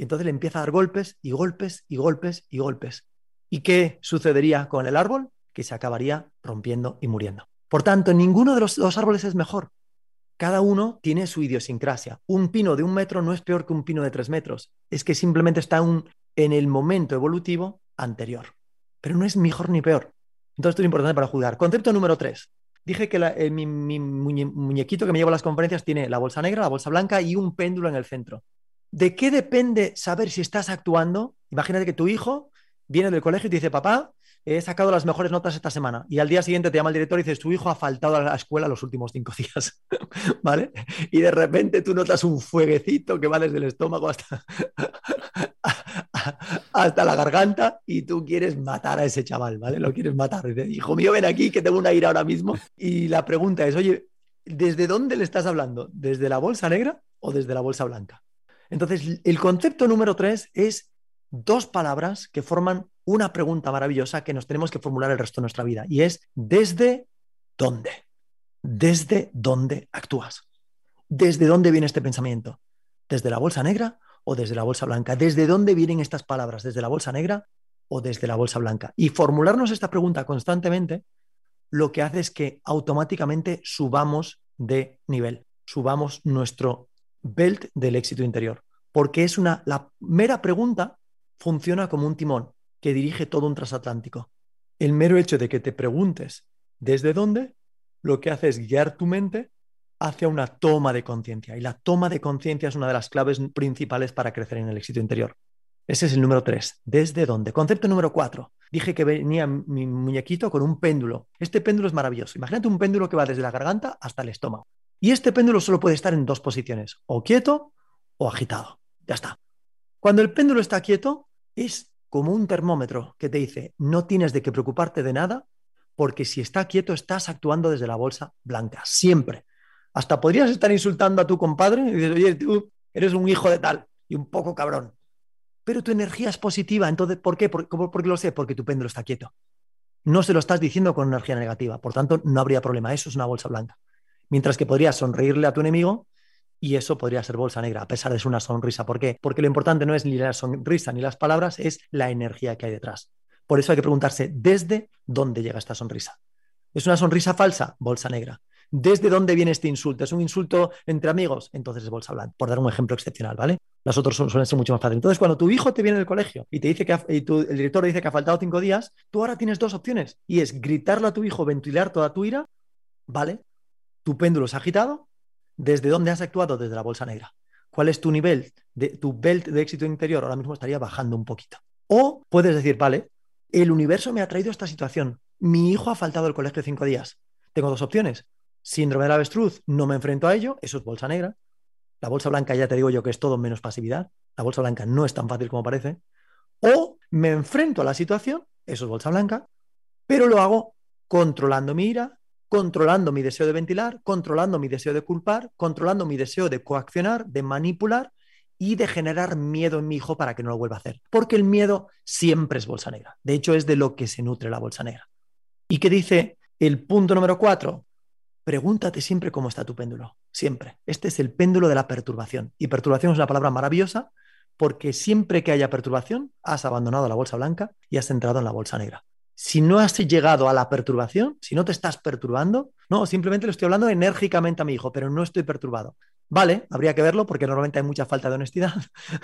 Y entonces le empieza a dar golpes y golpes y golpes y golpes. ¿Y qué sucedería con el árbol? Que se acabaría rompiendo y muriendo. Por tanto, ninguno de los dos árboles es mejor. Cada uno tiene su idiosincrasia. Un pino de 1 metro no es peor que un pino de 3 metros. Es que simplemente está en el momento evolutivo anterior. Pero no es mejor ni peor. Entonces, esto es importante para juzgar. Concepto número 3. Dije que mi muñequito que me lleva a las conferencias tiene la bolsa negra, la bolsa blanca y un péndulo en el centro. ¿De qué depende saber si estás actuando? Imagínate que tu hijo viene del colegio y te dice, papá, he sacado las mejores notas esta semana. Y al día siguiente te llama el director y dices, tu hijo ha faltado a la escuela los últimos 5 días. ¿Vale? Y de repente tú notas un fueguecito que va desde el estómago hasta la garganta y tú quieres matar a ese chaval, ¿vale? Lo quieres matar. Dices, hijo mío, ven aquí que tengo una ira ahora mismo. Y la pregunta es, oye, ¿desde dónde le estás hablando? ¿Desde la bolsa negra o desde la bolsa blanca? Entonces, el concepto número 3 es 2 palabras que forman una pregunta maravillosa que nos tenemos que formular el resto de nuestra vida y es ¿desde dónde? ¿Desde dónde actúas? ¿Desde dónde viene este pensamiento? ¿Desde la bolsa negra o desde la bolsa blanca? ¿Desde dónde vienen estas palabras? ¿Desde la bolsa negra o desde la bolsa blanca? Y formularnos esta pregunta constantemente lo que hace es que automáticamente subamos de nivel, subamos nuestro belt del éxito interior, porque la mera pregunta funciona como un timón que dirige todo un transatlántico. El mero hecho de que te preguntes desde dónde, lo que hace es guiar tu mente hacia una toma de conciencia. Y la toma de conciencia es una de las claves principales para crecer en el éxito interior. Ese es el número 3. ¿Desde dónde? Concepto número 4. Dije que venía mi muñequito con un péndulo. Este péndulo es maravilloso. Imagínate un péndulo que va desde la garganta hasta el estómago. Y este péndulo solo puede estar en 2 posiciones, o quieto o agitado. Ya está. Cuando el péndulo está quieto, es como un termómetro que te dice, no tienes de qué preocuparte de nada, porque si está quieto estás actuando desde la bolsa blanca, siempre. Hasta podrías estar insultando a tu compadre y dices, oye, tú eres un hijo de tal y un poco cabrón. Pero tu energía es positiva. Entonces, ¿por qué? ¿Por qué lo sé? Porque tu péndulo está quieto. No se lo estás diciendo con energía negativa. Por tanto, no habría problema. Eso es una bolsa blanca. Mientras que podrías sonreírle a tu enemigo y eso podría ser bolsa negra, a pesar de ser una sonrisa. ¿Por qué? Porque lo importante no es ni la sonrisa ni las palabras, es la energía que hay detrás. Por eso hay que preguntarse, ¿desde dónde llega esta sonrisa? ¿Es una sonrisa falsa? Bolsa negra. ¿Desde dónde viene este insulto? ¿Es un insulto entre amigos? Entonces es bolsa blanca, por dar un ejemplo excepcional, ¿vale? Las otras suelen ser mucho más fáciles. Entonces, cuando tu hijo te viene del colegio y te dice el director le dice que ha faltado 5 días, tú ahora tienes 2 opciones y es gritarle a tu hijo, ventilar toda tu ira, ¿vale? Tu péndulo se ha agitado. ¿Desde dónde has actuado? Desde la bolsa negra. ¿Cuál es tu nivel, tu belt de éxito interior? Ahora mismo estaría bajando un poquito. O puedes decir, vale, el universo me ha traído esta situación. Mi hijo ha faltado al colegio 5 días. Tengo 2 opciones. Síndrome del avestruz, no me enfrento a ello, eso es bolsa negra. La bolsa blanca ya te digo yo que es todo menos pasividad. La bolsa blanca no es tan fácil como parece. O me enfrento a la situación, eso es bolsa blanca, pero lo hago controlando mi ira, controlando mi deseo de ventilar, controlando mi deseo de culpar, controlando mi deseo de coaccionar, de manipular y de generar miedo en mi hijo para que no lo vuelva a hacer. Porque el miedo siempre es bolsa negra. De hecho, es de lo que se nutre la bolsa negra. ¿Y qué dice el punto número 4? Pregúntate siempre cómo está tu péndulo. Siempre. Este es el péndulo de la perturbación. Y perturbación es una palabra maravillosa porque siempre que haya perturbación, has abandonado la bolsa blanca y has entrado en la bolsa negra. Si no has llegado a la perturbación, si no te estás perturbando, no, simplemente le estoy hablando enérgicamente a mi hijo, pero no estoy perturbado. Vale, habría que verlo porque normalmente hay mucha falta de honestidad,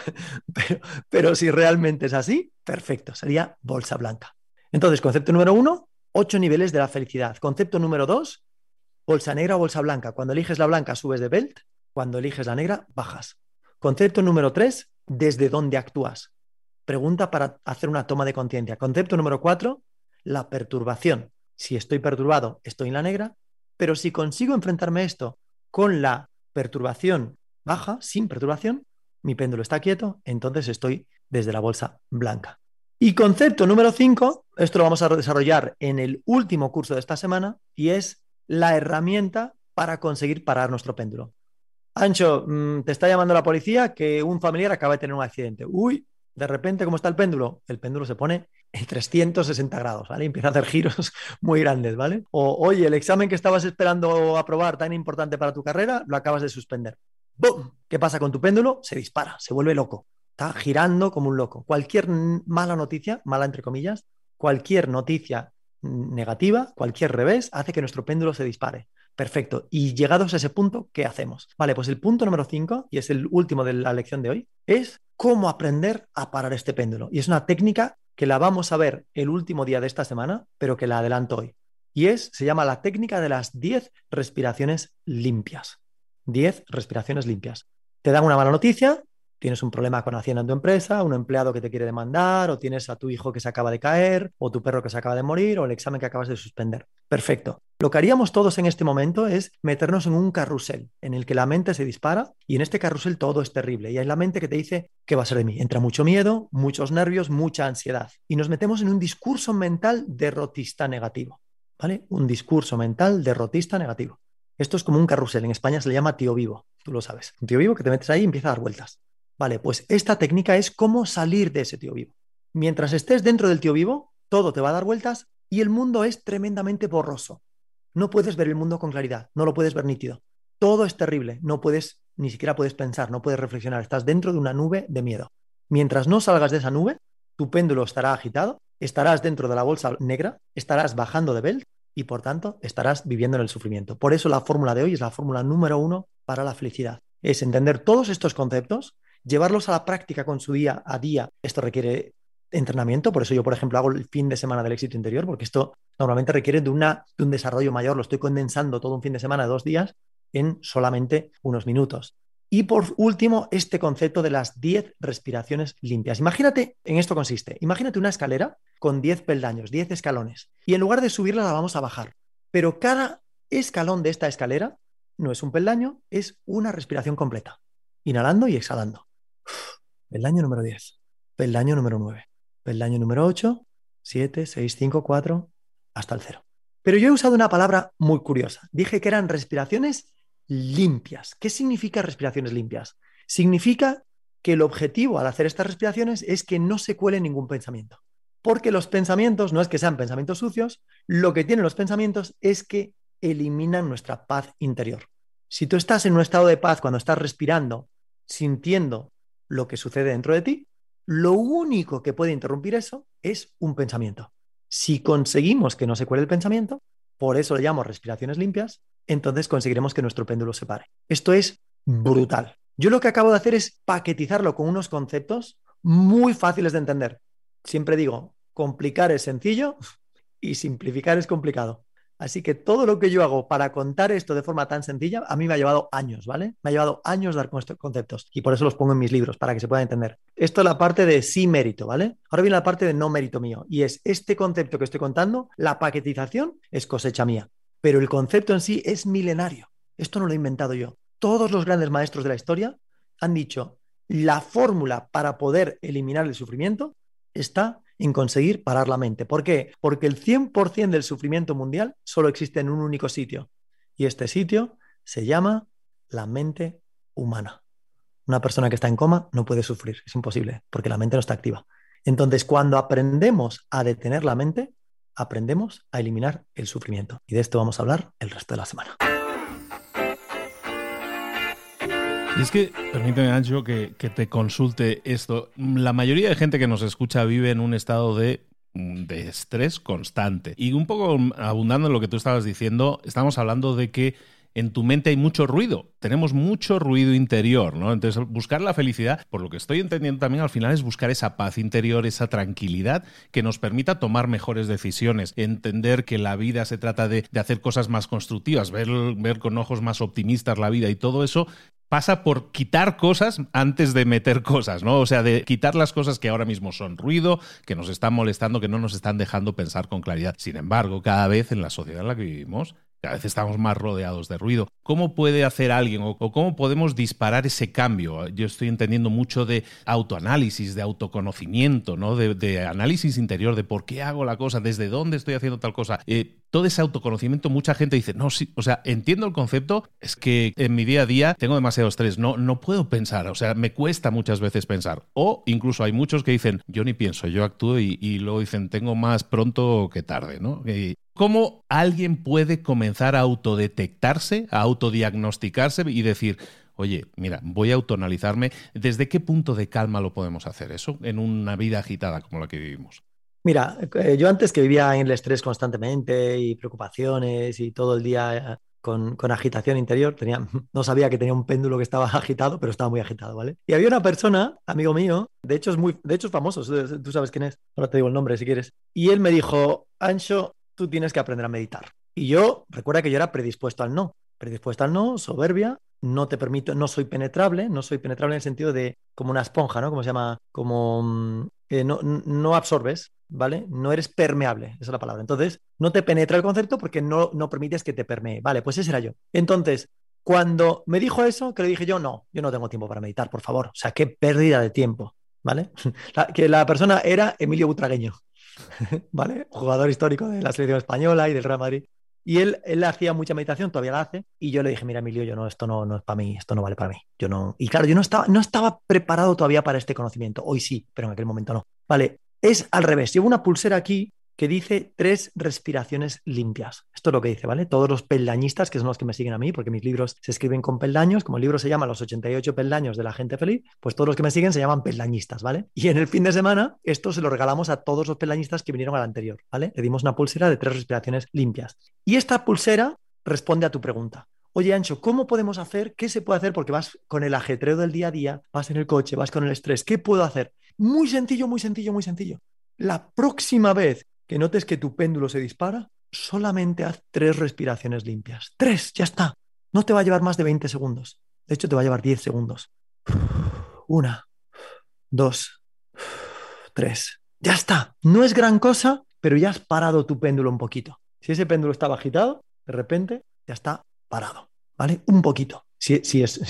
pero si realmente es así, perfecto, sería bolsa blanca. Entonces, concepto número 1, 8 niveles de la felicidad. Concepto número 2, bolsa negra o bolsa blanca. Cuando eliges la blanca subes de belt, cuando eliges la negra bajas. Concepto número 3, ¿desde dónde actúas? Pregunta para hacer una toma de conciencia. Concepto número 4, la perturbación. Si estoy perturbado, estoy en la negra, pero si consigo enfrentarme a esto con la perturbación baja, sin perturbación, mi péndulo está quieto, entonces estoy desde la bolsa blanca. Y concepto número 5, esto lo vamos a desarrollar en el último curso de esta semana, y es la herramienta para conseguir parar nuestro péndulo. Ancho, te está llamando la policía que un familiar acaba de tener un accidente. Uy, de repente, ¿cómo está el péndulo? El péndulo se pone en 360 grados, ¿vale? Empieza a hacer giros muy grandes, ¿vale? O, oye, el examen que estabas esperando aprobar tan importante para tu carrera, lo acabas de suspender. ¡Bum! ¿Qué pasa con tu péndulo? Se dispara, se vuelve loco. Está girando como un loco. Cualquier mala noticia, mala entre comillas, cualquier noticia negativa, cualquier revés, hace que nuestro péndulo se dispare. Perfecto. Y llegados a ese punto, ¿qué hacemos? Vale, pues el punto número 5, y es el último de la lección de hoy, es cómo aprender a parar este péndulo. Y es una técnica que la vamos a ver el último día de esta semana, pero que la adelanto hoy. Se llama la técnica de las 10 respiraciones limpias. 10 respiraciones limpias. Te dan una mala noticia, tienes un problema con Hacienda en tu empresa, un empleado que te quiere demandar, o tienes a tu hijo que se acaba de caer, o tu perro que se acaba de morir, o el examen que acabas de suspender. Perfecto. Lo que haríamos todos en este momento es meternos en un carrusel en el que la mente se dispara y en este carrusel todo es terrible. Y hay la mente que te dice, ¿qué va a ser de mí? Entra mucho miedo, muchos nervios, mucha ansiedad. Y nos metemos en un discurso mental derrotista negativo. ¿Vale? Un discurso mental derrotista negativo. Esto es como un carrusel. En España se le llama tío vivo. Tú lo sabes. Un tío vivo que te metes ahí y empieza a dar vueltas. Vale, pues esta técnica es cómo salir de ese tío vivo. Mientras estés dentro del tío vivo, todo te va a dar vueltas y el mundo es tremendamente borroso. No puedes ver el mundo con claridad, no lo puedes ver nítido. Todo es terrible, no puedes, ni siquiera puedes pensar, no puedes reflexionar. Estás dentro de una nube de miedo. Mientras no salgas de esa nube, tu péndulo estará agitado, estarás dentro de la bolsa negra, estarás bajando de belt y por tanto estarás viviendo en el sufrimiento. Por eso la fórmula de hoy es la fórmula número 1 para la felicidad. Es entender todos estos conceptos, llevarlos a la práctica con su día a día. Esto requiere entrenamiento, por eso yo, por ejemplo, hago el fin de semana del éxito interior, porque esto normalmente requiere de un desarrollo mayor. Lo estoy condensando todo un fin de semana de 2 días en solamente unos minutos. Y por último, este concepto de las 10 respiraciones limpias. Imagínate, en esto consiste, imagínate una escalera con 10 peldaños, 10 escalones, y en lugar de subirla la vamos a bajar. Pero cada escalón de esta escalera no es un peldaño, es una respiración completa. Inhalando y exhalando. Peldaño número 10, peldaño número 9, peldaño número 8, 7, 6, 5, 4, hasta el 0. Pero yo he usado una palabra muy curiosa. Dije que eran respiraciones limpias. ¿Qué significa respiraciones limpias? Significa que el objetivo al hacer estas respiraciones es que no se cuele ningún pensamiento. Porque los pensamientos no es que sean pensamientos sucios, lo que tienen los pensamientos es que eliminan nuestra paz interior. Si tú estás en un estado de paz cuando estás respirando, sintiendo lo que sucede dentro de ti, lo único que puede interrumpir eso es un pensamiento. Si conseguimos que no se cuele el pensamiento, por eso le llamo respiraciones limpias, entonces conseguiremos que nuestro péndulo se pare. Esto es brutal. Yo lo que acabo de hacer es paquetizarlo con unos conceptos muy fáciles de entender. Siempre digo, complicar es sencillo y simplificar es complicado. Así que todo lo que yo hago para contar esto de forma tan sencilla, a mí me ha llevado años, ¿vale? Me ha llevado años dar con estos conceptos y por eso los pongo en mis libros, para que se puedan entender. Esto es la parte de sí mérito, ¿vale? Ahora viene la parte de no mérito mío y es este concepto que estoy contando, la paquetización es cosecha mía, pero el concepto en sí es milenario. Esto no lo he inventado yo. Todos los grandes maestros de la historia han dicho, la fórmula para poder eliminar el sufrimiento está en conseguir parar la mente. ¿Por qué? Porque el 100% del sufrimiento mundial solo existe en un único sitio. Y este sitio se llama la mente humana. Una persona que está en coma no puede sufrir, es imposible, porque la mente no está activa. Entonces, cuando aprendemos a detener la mente, aprendemos a eliminar el sufrimiento. Y de esto vamos a hablar el resto de la semana. Y es que, permíteme, Ancho, que te consulte esto. La mayoría de gente que nos escucha vive en un estado de estrés constante. Y un poco abundando en lo que tú estabas diciendo, estamos hablando de que en tu mente hay mucho ruido. Tenemos mucho ruido interior, ¿no? Entonces, buscar la felicidad, por lo que estoy entendiendo también al final, es buscar esa paz interior, esa tranquilidad que nos permita tomar mejores decisiones, entender que la vida se trata de hacer cosas más constructivas, ver con ojos más optimistas la vida, y todo eso pasa por quitar cosas antes de meter cosas, ¿no? O sea, de quitar las cosas que ahora mismo son ruido, que nos están molestando, que no nos están dejando pensar con claridad. Sin embargo, cada vez en la sociedad en la que vivimos, cada vez estamos más rodeados de ruido. ¿Cómo puede hacer alguien o cómo podemos disparar ese cambio? Yo estoy entendiendo mucho de autoanálisis, de autoconocimiento, ¿no? De análisis interior, de por qué hago la cosa, desde dónde estoy haciendo tal cosa. Todo ese autoconocimiento, mucha gente dice, no, sí, o sea, entiendo el concepto, es que en mi día a día tengo demasiado estrés, no puedo pensar, o sea, me cuesta muchas veces pensar. O incluso hay muchos que dicen, yo ni pienso, yo actúo y luego dicen, tengo más pronto que tarde, ¿no? ¿Cómo alguien puede comenzar a autodetectarse, a autodiagnosticarse y decir, oye, mira, voy a autoanalizarme. ¿Desde qué punto de calma lo podemos hacer eso en una vida agitada como la que vivimos? Mira, yo antes que vivía en el estrés constantemente y preocupaciones y todo el día con agitación interior, no sabía que tenía un péndulo que estaba agitado, pero estaba muy agitado, ¿vale? Y había una persona, amigo mío, de hecho es famoso, tú sabes quién es, ahora te digo el nombre si quieres, y él me dijo, Anxo, tú tienes que aprender a meditar. Y yo, recuerda que yo era predispuesto al no, soberbia, no te permito, no soy penetrable en el sentido de como una esponja, ¿no? Como se llama, como no absorbes, ¿vale? No eres permeable, esa es la palabra. Entonces, no te penetra el concepto porque no permites que te permee. Vale, pues ese era yo. Entonces, cuando me dijo eso, que le dije yo no tengo tiempo para meditar, por favor. O sea, qué pérdida de tiempo, ¿vale? Que la persona era Emilio Butragueño, ¿vale? Jugador histórico de la selección española y del Real Madrid. Y él hacía mucha meditación, todavía la hace, y yo le dije, mira, Emilio, esto no es para mí, esto no vale para mí. Yo no. Y claro, yo no estaba preparado todavía para este conocimiento. Hoy sí, pero en aquel momento no. Vale, es al revés. Llevo una pulsera aquí que dice 3 respiraciones limpias. Esto es lo que dice, ¿vale? Todos los peldañistas, que son los que me siguen a mí, porque mis libros se escriben con peldaños, como el libro se llama Los 88 peldaños de la gente feliz, pues todos los que me siguen se llaman peldañistas, ¿vale? Y en el fin de semana, esto se lo regalamos a todos los peldañistas que vinieron al anterior, ¿vale? Le dimos una pulsera de 3 respiraciones limpias. Y esta pulsera responde a tu pregunta. Oye, Anxo, ¿cómo podemos hacer? ¿Qué se puede hacer? Porque vas con el ajetreo del día a día, vas en el coche, vas con el estrés. ¿Qué puedo hacer? Muy sencillo, muy sencillo, muy sencillo. La próxima vez que notes que tu péndulo se dispara, solamente haz 3 respiraciones limpias. 3, ya está. No te va a llevar más de 20 segundos. De hecho, te va a llevar 10 segundos. 1, 2, 3. Ya está. No es gran cosa, pero ya has parado tu péndulo un poquito. Si ese péndulo estaba agitado, de repente ya está parado, ¿vale? Un poquito. Si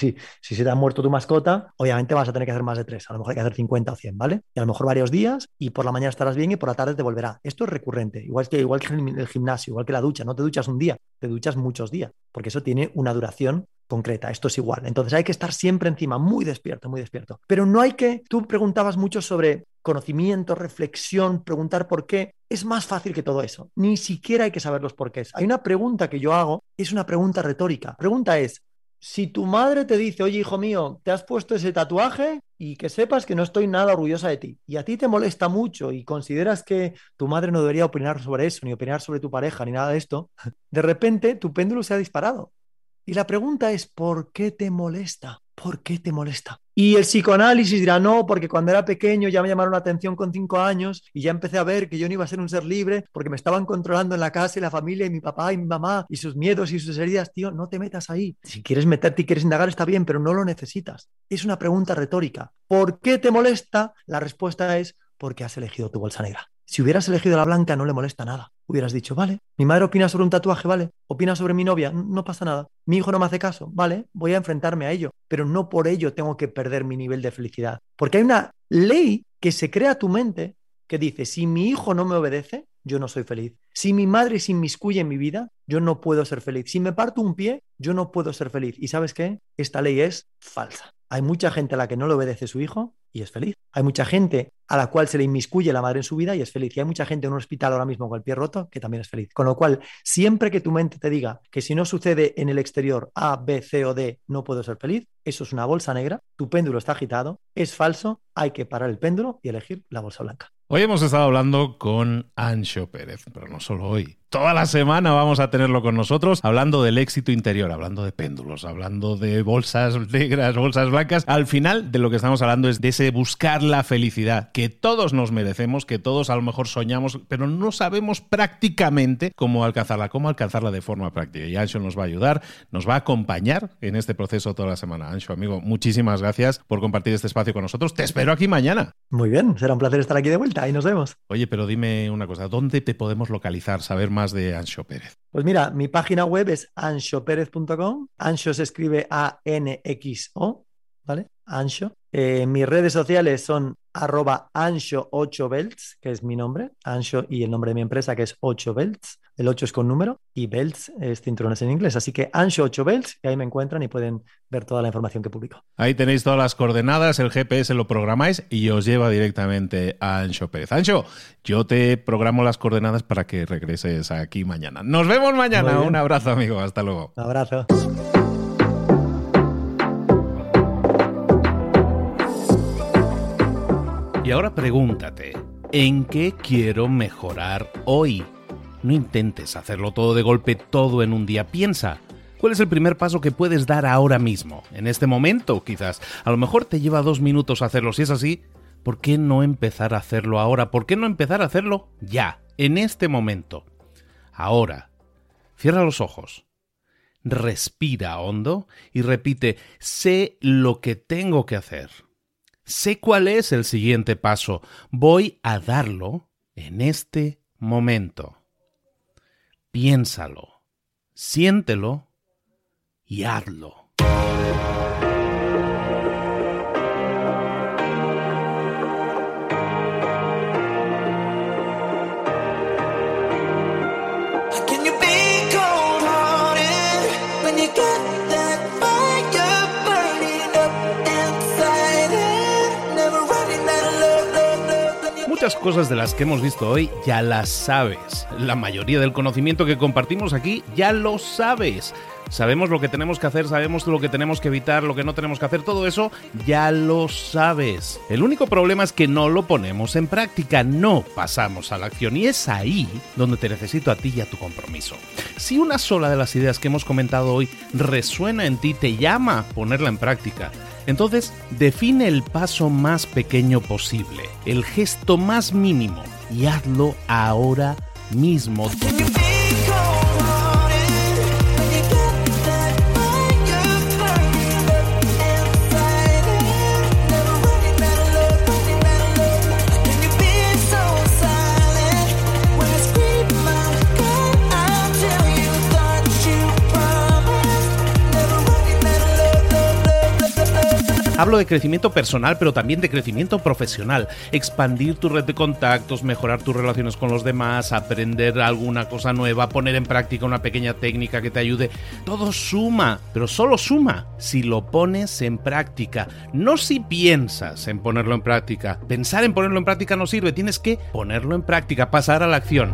se te ha muerto tu mascota, obviamente vas a tener que hacer más de 3. A lo mejor hay que hacer 50 o 100, ¿vale? Y a lo mejor varios días y por la mañana estarás bien y por la tarde te volverá. Esto es recurrente, igual que el gimnasio, igual que la ducha. No te duchas un día, te duchas muchos días, porque eso tiene una duración concreta. Esto es igual. Entonces hay que estar siempre encima, muy despierto, muy despierto. Pero no hay que... Tú preguntabas mucho sobre conocimiento, reflexión, preguntar por qué. Es más fácil que todo eso. Ni siquiera hay que saber los porqués. Hay una pregunta que yo hago, es una pregunta retórica. La pregunta es, si tu madre te dice, oye, hijo mío, te has puesto ese tatuaje y que sepas que no estoy nada orgullosa de ti, y a ti te molesta mucho y consideras que tu madre no debería opinar sobre eso, ni opinar sobre tu pareja, ni nada de esto, de repente tu péndulo se ha disparado. Y la pregunta es, ¿por qué te molesta? ¿Por qué te molesta? Y el psicoanálisis dirá, no, porque cuando era pequeño ya me llamaron la atención con 5 años y ya empecé a ver que yo no iba a ser un ser libre porque me estaban controlando en la casa y la familia y mi papá y mi mamá y sus miedos y sus heridas. Tío, no te metas ahí. Si quieres meterte y quieres indagar está bien, pero no lo necesitas. Es una pregunta retórica. ¿Por qué te molesta? La respuesta es porque has elegido tu bolsa negra. Si hubieras elegido la blanca no le molesta nada. Hubieras dicho, vale, mi madre opina sobre un tatuaje, vale, opina sobre mi novia, no pasa nada. Mi hijo no me hace caso, vale, voy a enfrentarme a ello, pero no por ello tengo que perder mi nivel de felicidad. Porque hay una ley que se crea a tu mente que dice, si mi hijo no me obedece, yo no soy feliz. Si mi madre se inmiscuye en mi vida, yo no puedo ser feliz. Si me parto un pie, yo no puedo ser feliz. ¿Y sabes qué? Esta ley es falsa. Hay mucha gente a la que no le obedece su hijo y es feliz. Hay mucha gente a la cual se le inmiscuye la madre en su vida y es feliz. Y hay mucha gente en un hospital ahora mismo con el pie roto que también es feliz. Con lo cual, siempre que tu mente te diga que si no sucede en el exterior A, B, C o D, no puedo ser feliz, eso es una bolsa negra, tu péndulo está agitado, es falso, hay que parar el péndulo y elegir la bolsa blanca. Hoy hemos estado hablando con Anxo Pérez, pero no solo hoy. Toda la semana vamos a tenerlo con nosotros hablando del éxito interior, hablando de péndulos, hablando de bolsas negras, bolsas blancas. Al final de lo que estamos hablando es de ese buscar la felicidad que todos nos merecemos, que todos a lo mejor soñamos, pero no sabemos prácticamente cómo alcanzarla de forma práctica. Y Anxo nos va a ayudar, nos va a acompañar en este proceso toda la semana. Anxo, amigo, muchísimas gracias por compartir este espacio con nosotros. Te espero aquí mañana. Muy bien, será un placer estar aquí de vuelta. Ahí nos vemos. Oye, pero dime una cosa, ¿dónde te podemos localizar, saber más de Anxo Pérez? Pues mira, mi página web es anxoperez.com. Anxo se escribe ANXO, ¿vale? Anxo. Mis redes sociales son @Anxo8Belts, que es mi nombre, Anxo y el nombre de mi empresa, que es 8Belts. El 8 es con número y belts es cinturones en inglés. Así que Anxo8Belts, y ahí me encuentran y pueden ver toda la información que publico. Ahí tenéis todas las coordenadas, el GPS lo programáis y os lleva directamente a Anxo Pérez. Anxo, yo te programo las coordenadas para que regreses aquí mañana. Nos vemos mañana. Un abrazo, amigo. Hasta luego. Un abrazo. Y ahora pregúntate, ¿en qué quiero mejorar hoy? No intentes hacerlo todo de golpe, todo en un día. Piensa, ¿cuál es el primer paso que puedes dar ahora mismo? En este momento, quizás. A lo mejor te lleva 2 minutos hacerlo. Si es así, ¿por qué no empezar a hacerlo ahora? ¿Por qué no empezar a hacerlo ya, en este momento? Ahora, cierra los ojos, respira hondo y repite, sé lo que tengo que hacer. Sé cuál es el siguiente paso. Voy a darlo en este momento. Piénsalo, siéntelo y hazlo. Muchas cosas de las que hemos visto hoy ya las sabes. La mayoría del conocimiento que compartimos aquí ya lo sabes. Sabemos lo que tenemos que hacer, sabemos lo que tenemos que evitar, lo que no tenemos que hacer, todo eso ya lo sabes. El único problema es que no lo ponemos en práctica, no pasamos a la acción y es ahí donde te necesito a ti y a tu compromiso. Si una sola de las ideas que hemos comentado hoy resuena en ti, te llama a ponerla en práctica, entonces define el paso más pequeño posible, el gesto más mínimo y hazlo ahora mismo. Hablo de crecimiento personal, pero también de crecimiento profesional. Expandir tu red de contactos, mejorar tus relaciones con los demás, aprender alguna cosa nueva, poner en práctica una pequeña técnica que te ayude. Todo suma, pero solo suma si lo pones en práctica. No si piensas en ponerlo en práctica. Pensar en ponerlo en práctica no sirve. Tienes que ponerlo en práctica, pasar a la acción.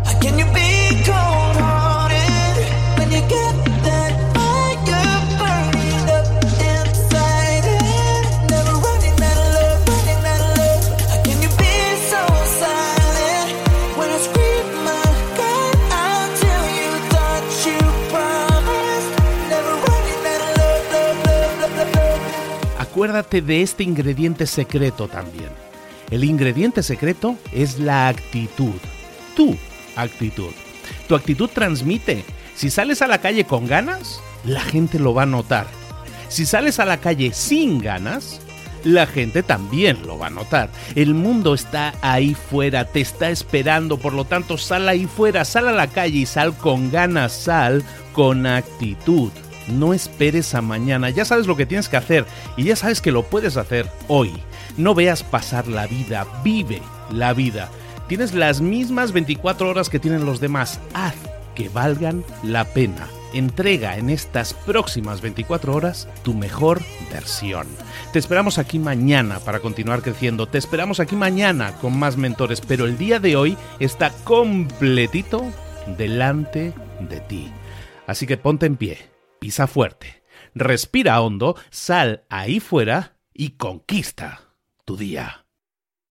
Acuérdate de este ingrediente secreto también. El ingrediente secreto es la actitud. Tu actitud. Tu actitud transmite. Si sales a la calle con ganas, la gente lo va a notar. Si sales a la calle sin ganas, la gente también lo va a notar. El mundo está ahí fuera, te está esperando, por lo tanto sal ahí fuera, sal a la calle y sal con ganas, sal con actitud. No esperes a mañana, ya sabes lo que tienes que hacer y ya sabes que lo puedes hacer hoy. No veas pasar la vida, vive la vida. Tienes las mismas 24 horas que tienen los demás, haz que valgan la pena. Entrega en estas próximas 24 horas tu mejor versión. Te esperamos aquí mañana para continuar creciendo, te esperamos aquí mañana con más mentores, pero el día de hoy está completito delante de ti. Así que ponte en pie. Pisa fuerte, respira hondo, sal ahí fuera y conquista tu día.